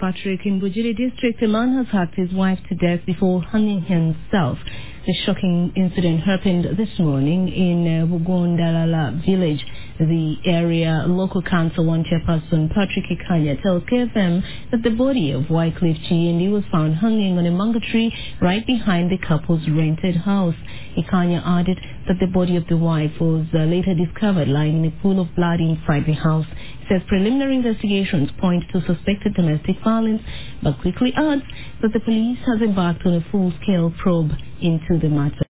Patrick in Bujiri district, a man has hacked his wife to death before hanging himself. The shocking incident happened this morning in Bugondalala village. The area local council one chairperson Patrick Ikanya tells KFM that the body of Wycliffe Chiendi was found hanging on a mango tree right behind the couple's rented house. Ikanya added that the body of the wife was later discovered lying in a pool of blood inside the house. He says preliminary investigations point to suspected domestic violence, but quickly adds that the police has embarked on a full-scale probe into the matter.